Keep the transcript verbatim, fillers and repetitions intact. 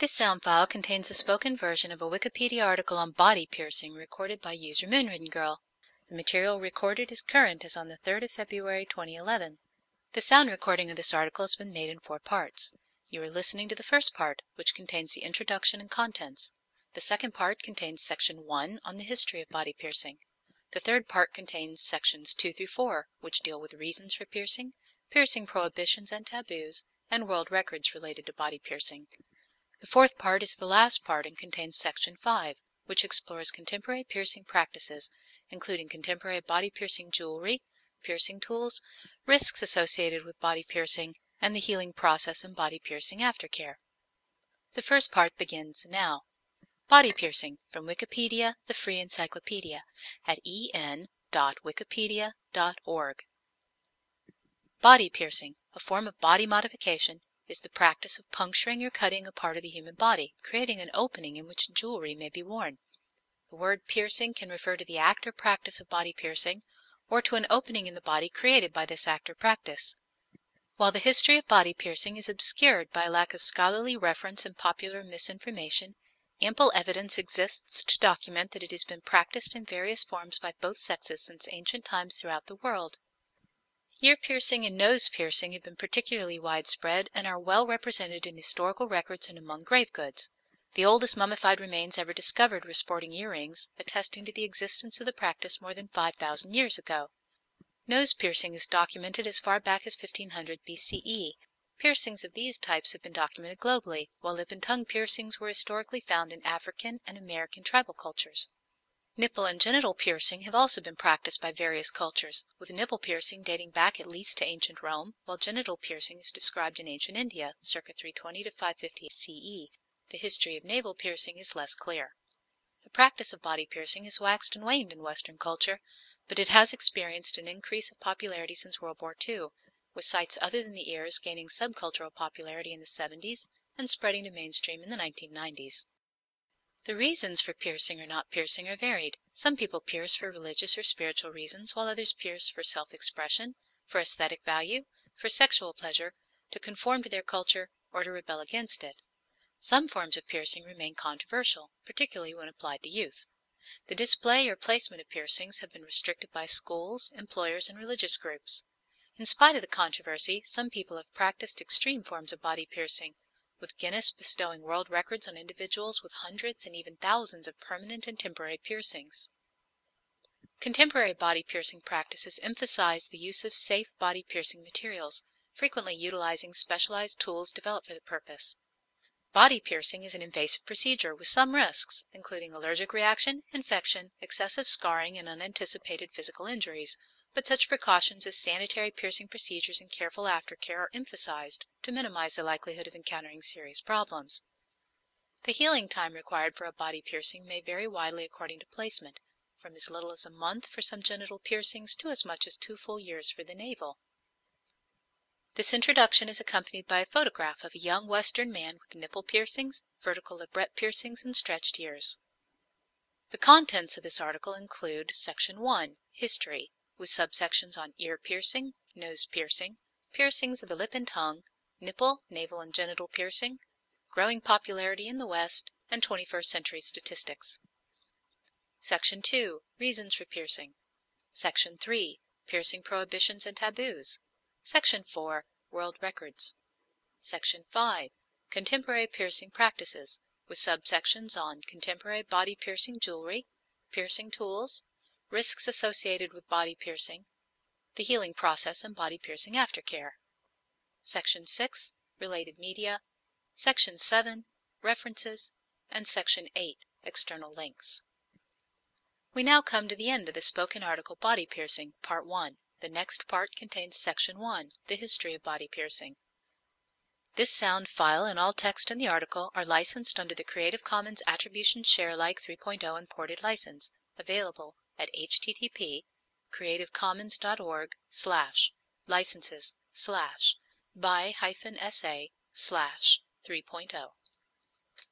This sound file contains a spoken version of a Wikipedia article on body piercing recorded by user Moonridden Girl. The material recorded is current as on the third of February twenty eleven. The sound recording of this article has been made in four parts. You are listening to the first part, which contains the introduction and contents. The second part contains section one on the history of body piercing. The third part contains sections two through four, which deal with reasons for piercing, piercing prohibitions and taboos, and world records related to body piercing. The fourth part is the last part and contains section five, which explores contemporary piercing practices, including contemporary body piercing jewelry, piercing tools, risks associated with body piercing, and the healing process and body piercing aftercare. The first part begins now. Body piercing from Wikipedia, the free encyclopedia, at e n dot wikipedia dot org. Body piercing, a form of body modification, is the practice of puncturing or cutting a part of the human body, creating an opening in which jewelry may be worn. The word piercing can refer to the act or practice of body piercing, or to an opening in the body created by this act or practice. While the history of body piercing is obscured by a lack of scholarly reference and popular misinformation, ample evidence exists to document that it has been practiced in various forms by both sexes since ancient times throughout the world. Ear piercing and nose piercing have been particularly widespread and are well represented in historical records and among grave goods. The oldest mummified remains ever discovered were sporting earrings, attesting to the existence of the practice more than five thousand years ago. Nose piercing is documented as far back as fifteen hundred B C E. Piercings of these types have been documented globally, while lip and tongue piercings were historically found in African and American tribal cultures. Nipple and genital piercing have also been practiced by various cultures, with nipple piercing dating back at least to ancient Rome, while genital piercing is described in ancient India, circa three twenty to five fifty C E. The history of navel piercing is less clear. The practice of body piercing has waxed and waned in Western culture, but it has experienced an increase of popularity since World War Two, with sites other than the ears gaining subcultural popularity in the seventies and spreading to mainstream in the nineteen nineties. The reasons for piercing or not piercing are varied. Some people pierce for religious or spiritual reasons, while others pierce for self-expression, for aesthetic value, for sexual pleasure, to conform to their culture, or to rebel against it. Some forms of piercing remain controversial, particularly when applied to youth. The display or placement of piercings have been restricted by schools, employers, and religious groups. In spite of the controversy, some people have practiced extreme forms of body piercing, with Guinness bestowing world records on individuals with hundreds and even thousands of permanent and temporary piercings. Contemporary body piercing practices emphasize the use of safe body piercing materials, frequently utilizing specialized tools developed for the purpose. Body piercing is an invasive procedure with some risks, including allergic reaction, infection, excessive scarring, and unanticipated physical injuries, but such precautions as sanitary piercing procedures and careful aftercare are emphasized to minimize the likelihood of encountering serious problems. The healing time required for a body piercing may vary widely according to placement, from as little as a month for some genital piercings to as much as two full years for the navel. This introduction is accompanied by a photograph of a young Western man with nipple piercings, vertical labret piercings, and stretched ears. The contents of this article include Section one, History, with subsections on ear piercing, nose piercing, piercings of the lip and tongue, nipple, navel, and genital piercing, growing popularity in the West, and twenty-first century statistics. Section two, Reasons for piercing. Section three, Piercing prohibitions and taboos. Section four, World records. Section five, Contemporary piercing practices, with subsections on contemporary body piercing jewelry, piercing tools, risks associated with body piercing, the healing process, and body piercing aftercare. Section six, Related media. Section seven, References, and Section eight, External links. We now come to the end of the spoken article Body Piercing, Part one. The next part contains Section one, The History of Body Piercing. This sound file and all text in the article are licensed under the Creative Commons Attribution Share Alike three point oh Imported License, available at http creativecommons.org slash licenses slash by hyphen sa slash 3.0.